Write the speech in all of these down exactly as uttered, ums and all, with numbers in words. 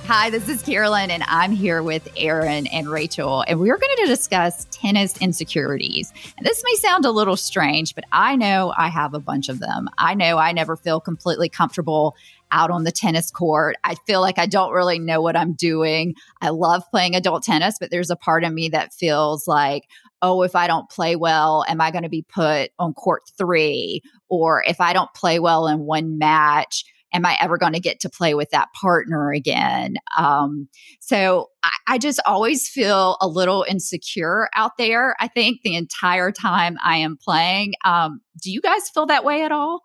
Hi, this is Carolyn, and I'm here with Erin and Rachel, and we're going to discuss tennis insecurities. And this may sound a little strange, but I know I have a bunch of them. I know I never feel completely comfortable out on the tennis court. I feel like I don't really know what I'm doing. I love playing adult tennis, but there's a part of me that feels like, oh, if I don't play well, am I going to be put on court three? Or if I don't play well in one match, am I ever going to get to play with that partner again? Um, so I, I just always feel a little insecure out there, I think, the entire time I am playing. Um, do you guys feel that way at all?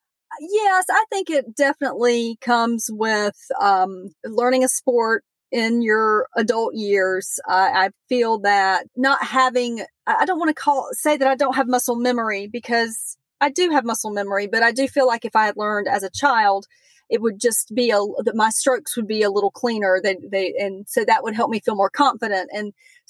Yes, I think it definitely comes with um, learning a sport in your adult years. Uh, I feel that not having, I don't want to call, say that I don't have muscle memory, because I do have muscle memory, but I do feel like if I had learned as a child, it would just be a, that my strokes would be a little cleaner. They, they, and so that would help me feel more confident. And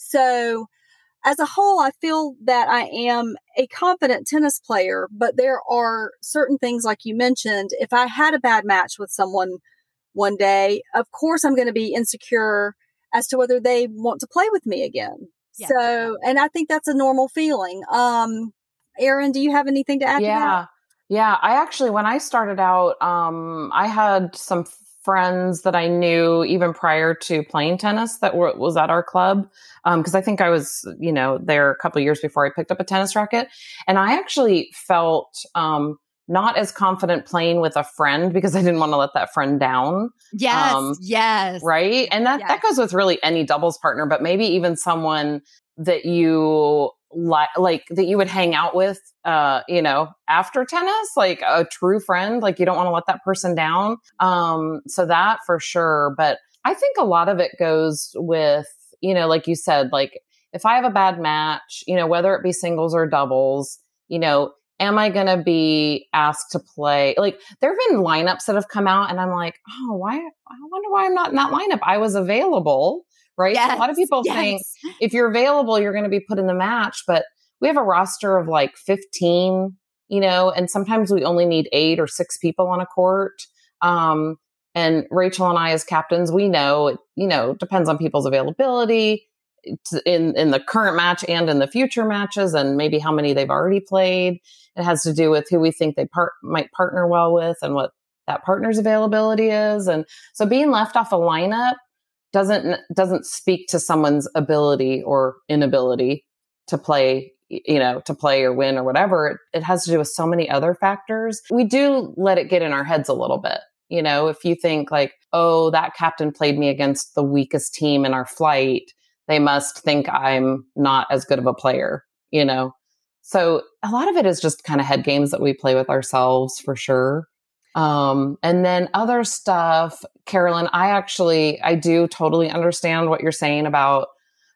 so as a whole, I feel that I am a confident tennis player, but there are certain things, like you mentioned. If I had a bad match with someone one day, of course, I'm going to be insecure as to whether they want to play with me again. Yeah. So, and I think that's a normal feeling. Um, Erin, do you have anything to add yeah. to that? Yeah. I actually, when I started out, um, I had some friends that I knew even prior to playing tennis that were, was at our club. Um, cause I think I was, you know, there a couple of years before I picked up a tennis racket. And I actually felt, um, not as confident playing with a friend because I didn't want to let that friend down. Yes. Um, yes. Right. And that, yes. that goes with really any doubles partner, but maybe even someone that you like, like that you would hang out with, uh, you know, after tennis, like a true friend, like you don't want to let that person down. Um, so that for sure. But I think a lot of it goes with, you know, like you said, like if I have a bad match, you know, whether it be singles or doubles, you know, am I going to be asked to play? Like there have been lineups that have come out and I'm like, oh, why? I wonder why I'm not in that lineup. I was available, right? Yes, so a lot of people yes. think if you're available, you're going to be put in the match, but we have a roster of like fifteen, you know, and sometimes we only need eight or six people on a court. Um, and Rachel and I as captains, we know, it, you know, depends on people's availability in, in the current match and in the future matches and maybe how many they've already played. It has to do with who we think they part, might partner well with and what that partner's availability is. And so being left off a lineup doesn't, doesn't speak to someone's ability or inability to play, you know, to play or win or whatever. It, it has to do with so many other factors. We do let it get in our heads a little bit. You know, if you think like, oh, that captain played me against the weakest team in our flight, they must think I'm not as good of a player, you know? So a lot of it is just kind of head games that we play with ourselves for sure. Um, and then other stuff, Carolyn, I actually, I do totally understand what you're saying about,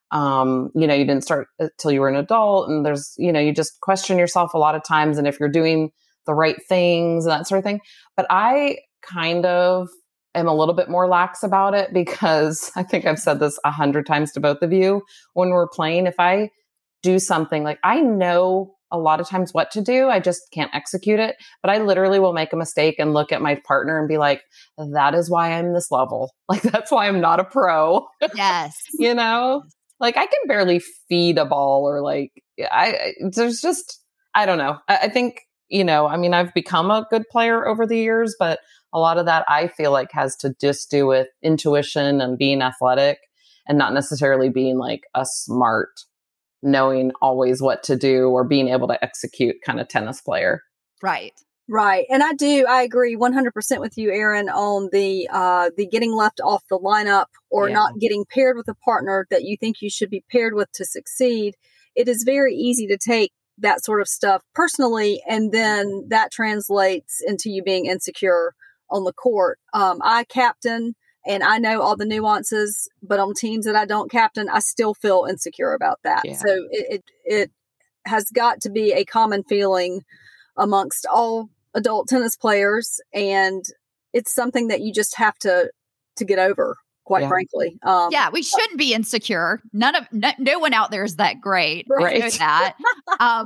um, you know, you didn't start till you were an adult and there's, you know, you just question yourself a lot of times and if you're doing the right things and that sort of thing. But I kind of am a little bit more lax about it because I think I've said this a hundred times to both of you when we're playing. If I do something like I know a lot of times what to do, I just can't execute it, but I literally will make a mistake and look at my partner and be like, that is why I'm this level. Like, that's why I'm not a pro. Yes. You know, like I can barely feed a ball or like, I, there's just, I don't know. I, I think, you know, I mean, I've become a good player over the years, but a lot of that I feel like has to just do with intuition and being athletic and not necessarily being like a smart, knowing always what to do or being able to execute kind of tennis player. Right. Right. And I do, I agree one hundred percent with you, Erin, on the, uh, the getting left off the lineup or yeah. not getting paired with a partner that you think you should be paired with to succeed. It is very easy to take that sort of stuff personally, and then that translates into you being insecure on the court. Um, I captain and I know all the nuances, but on teams that I don't captain, I still feel insecure about that. Yeah. So it, it, it has got to be a common feeling amongst all adult tennis players. And it's something that you just have to, to get over, quite yeah. frankly. Um, yeah, we shouldn't be insecure. None of, no, no one out there is that great. Right. I know that. um,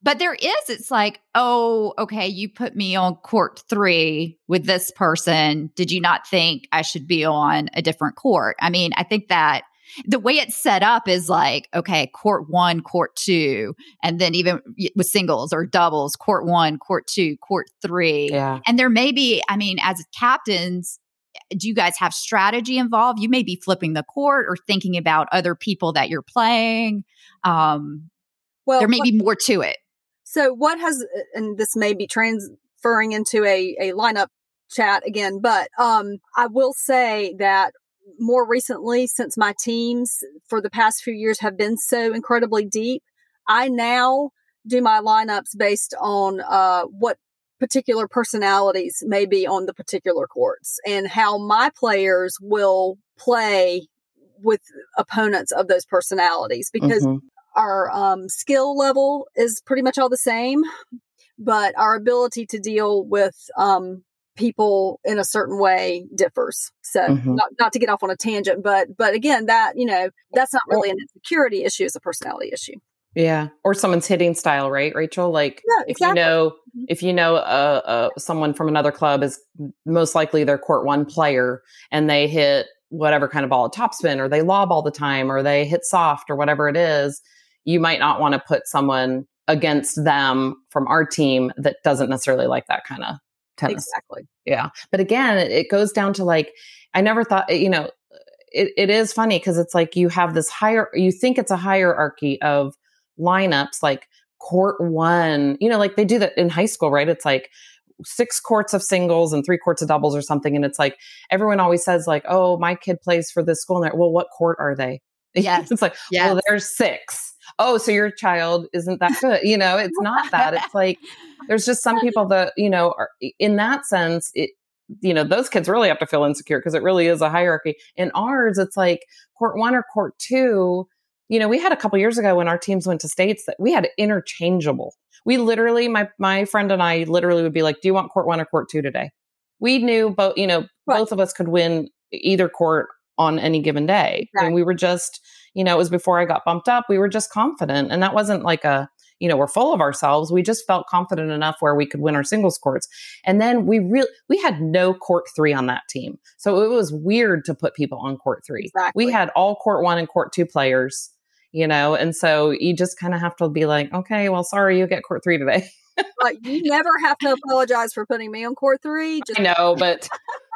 But there is, it's like, oh, okay, you put me on court three with this person. Did you not think I should be on a different court? I mean, I think that the way it's set up is like, okay, court one, court two, and then even with singles or doubles, court one, court two, court three. Yeah. And there may be, I mean, as captains, do you guys have strategy involved? You may be flipping the court or thinking about other people that you're playing. Um, well, there may what, be more to it. So what has, and this may be transferring into a, a lineup chat again, but um, I will say that more recently, since my teams for the past few years have been so incredibly deep, I now do my lineups based on uh, what particular personalities may be on the particular courts and how my players will play with opponents of those personalities, because mm-hmm. our um, skill level is pretty much all the same, but our ability to deal with um, people in a certain way differs. So mm-hmm. not, not to get off on a tangent, but, but again, that, you know, that's not really an insecurity issue. It's a personality issue. Yeah. Or someone's hitting style, right, Rachel? Like yeah, exactly. if you know, mm-hmm. if you know, uh, uh, someone from another club is most likely their court one player and they hit whatever kind of ball, a topspin, or they lob all the time, or they hit soft or whatever it is, you might not want to put someone against them from our team that doesn't necessarily like that kind of tennis. Exactly. Yeah. But again, it, it goes down to like, I never thought, you know, it, it is funny because it's like you have this higher, you think it's a hierarchy of lineups, like court one, you know, like they do that in high school, right? It's like six courts of singles and three courts of doubles or something. And it's like, everyone always says like, oh, my kid plays for this school. And they're, well, what court are they? Yes. It's like, yes. Well, there's six. Oh, so your child isn't that good. You know, it's not that. It's like, there's just some people that, you know, are in that sense, it, you know, those kids really have to feel insecure because it really is a hierarchy. In ours, it's like court one or court two. You know, we had a couple years ago when our teams went to states that we had interchangeable. We literally, my my friend and I literally would be like, do you want court one or court two today? We knew both, you know, right. both of us could win either court on any given day. Right. And we were just, you know, it was before I got bumped up. We were just confident. And that wasn't like a, you know, we're full of ourselves. We just felt confident enough where we could win our singles courts. And then we really, we had no court three on that team. So it was weird to put people on court three. Exactly. We had all court one and court two players, you know, and so you just kind of have to be like, okay, well, sorry, you get court three today. But you never have to apologize for putting me on court three. Just- I know, but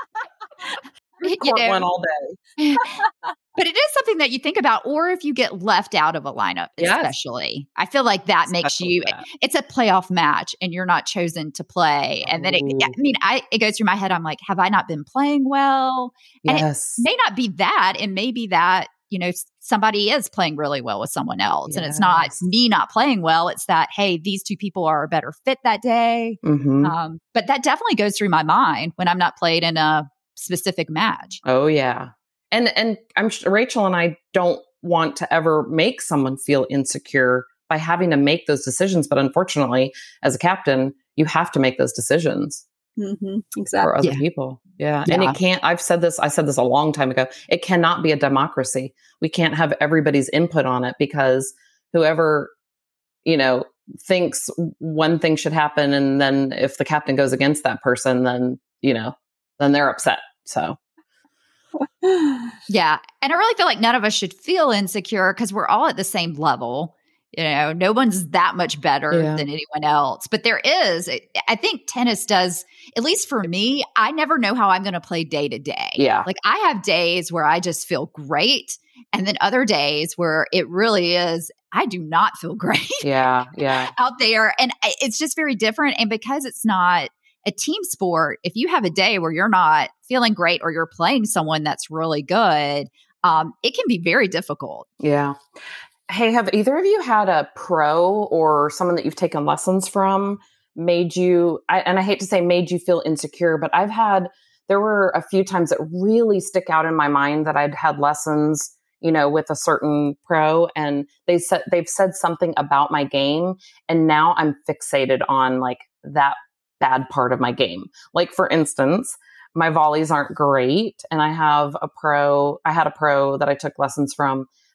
court you know, one all day. But it is something that you think about, or if you get left out of a lineup, especially. Yes. I feel like that especially makes you, that. It's a playoff match and you're not chosen to play. And then, it, I mean, I it goes through my head. I'm like, have I not been playing well? And yes. it may not be that. It may be that, you know, somebody is playing really well with someone else. Yes. And it's not me not playing well. It's that, hey, these two people are a better fit that day. Mm-hmm. Um, but that definitely goes through my mind when I'm not played in a specific match. Oh, yeah. And and I'm sure Rachel and I don't want to ever make someone feel insecure by having to make those decisions. But unfortunately, as a captain, you have to make those decisions mm-hmm. exactly. for other yeah. people. Yeah. yeah. And it can't, I've said this, I said this a long time ago. It cannot be a democracy. We can't have everybody's input on it because whoever, you know, thinks one thing should happen. And then if the captain goes against that person, then, you know, then they're upset. So. Yeah. And I really feel like none of us should feel insecure because we're all at the same level. You know, no one's that much better yeah. than anyone else. But there is, I think tennis does, at least for me, I never know how I'm going to play day to day. Yeah. Like I have days where I just feel great. And then other days where it really is, I do not feel great. Yeah. Yeah. out there. And it's just very different. And because it's not a team sport, if you have a day where you're not feeling great or you're playing someone that's really good, um, it can be very difficult. Yeah. Hey, have either of you had a pro or someone that you've taken lessons from made you, I, and I hate to say made you feel insecure, but I've had, there were a few times that really stick out in my mind that I'd had lessons, you know, with a certain pro and they said, they've said something about my game. And now I'm fixated on like that bad part of my game. Like for instance, my volleys aren't great. And I have a pro, I had a pro that I took lessons from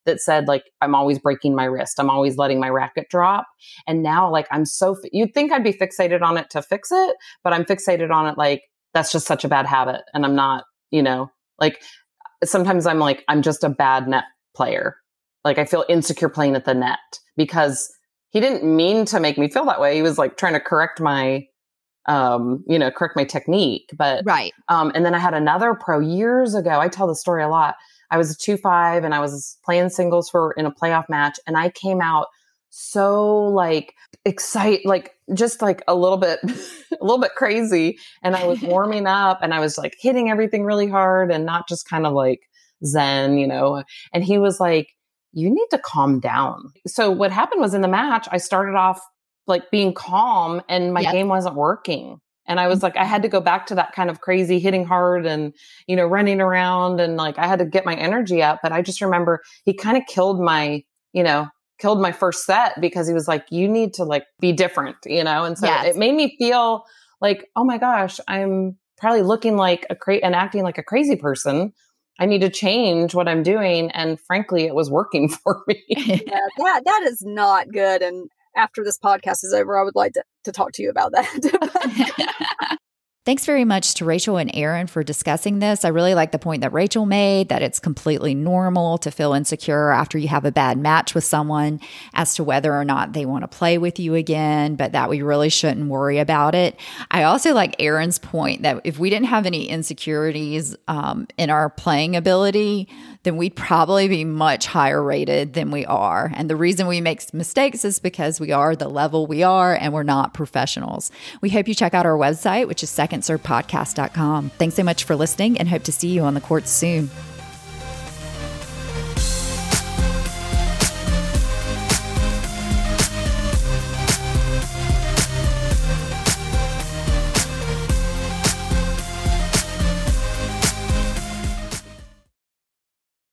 that said like, I'm always breaking my wrist. I'm always letting my racket drop. And now like, I'm so, you'd think I'd be fixated on it to fix it, but I'm fixated on it. Like, that's just such a bad habit. And I'm not, you know, like sometimes I'm like, I'm just a bad net player. Like I feel insecure playing at the net because he didn't mean to make me feel that way. He was like trying to correct my, um, you know, correct my technique. But, right. Um, and then I had another pro years ago. I tell the story a lot. I was a two five and I was playing singles for in a playoff match. And I came out so like excited, like just like a little bit, a little bit crazy. And I was warming up and I was like hitting everything really hard and not just kind of like zen, you know. And he was like, you need to calm down. So what happened was in the match, I started off like being calm and my yep. game wasn't working. And I was like, I had to go back to that kind of crazy hitting hard and, you know, running around and like, I had to get my energy up. But I just remember he kind of killed my, you know, killed my first set because he was like, you need to like be different, you know? And so yes. it made me feel like, oh my gosh, I'm probably looking like a cra- and acting like a crazy person. I need to change what I'm doing. And frankly, it was working for me. yeah, that, that is not good. And after this podcast is over, I would like to, to talk to you about that. Thanks very much to Rachel and Aaron for discussing this. I really like the point that Rachel made, that it's completely normal to feel insecure after you have a bad match with someone as to whether or not they want to play with you again, but that we really shouldn't worry about it. I also like Aaron's point that if we didn't have any insecurities um, in our playing ability, then we'd probably be much higher rated than we are. And the reason we make mistakes is because we are the level we are and we're not professionals. We hope you check out our website, which is second serve podcast dot com. Thanks so much for listening and hope to see you on the courts soon.